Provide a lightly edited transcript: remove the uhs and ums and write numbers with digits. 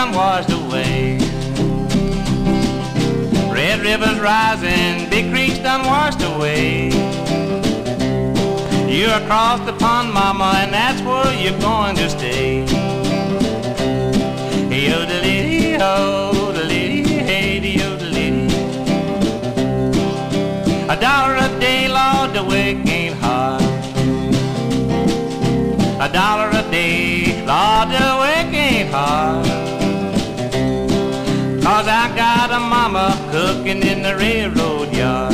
done washed away. Red rivers rising, big creeks done washed away. You're across the pond, mama, and that's where you're going to stay. Hey, oh-de-lady, oh-de-lady, hey-de-oh-de-lady. $1 a day, Lord, the work ain't hard. $1 a day, Lord, the work ain't hard. 'Cause I got a mama cooking in the railroad yard.